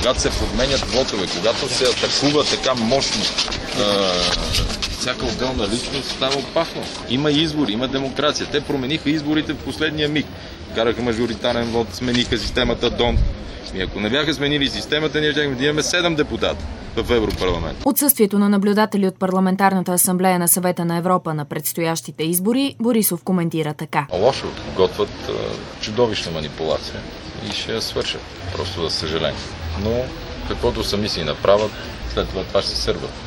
когато се подменят вотове, когато се атакува така мощно всяка отделна личност, става опасно. Има избори, има демокрация. Те промениха изборите в последния миг. Караха мажоритарен вод, смениха системата ДОНТ. И ако не бяха сменили системата, ние щяхме да имаме 7 депутата в Европарламент. Отсъствието на наблюдатели от Парламентарната асамблея на Съвета на Европа на предстоящите избори, Борисов коментира така. Лошо готвят чудовищна манипулация и ще я свършат. Просто за съжаление. Но каквото сами си направят, след това ще се сърбат.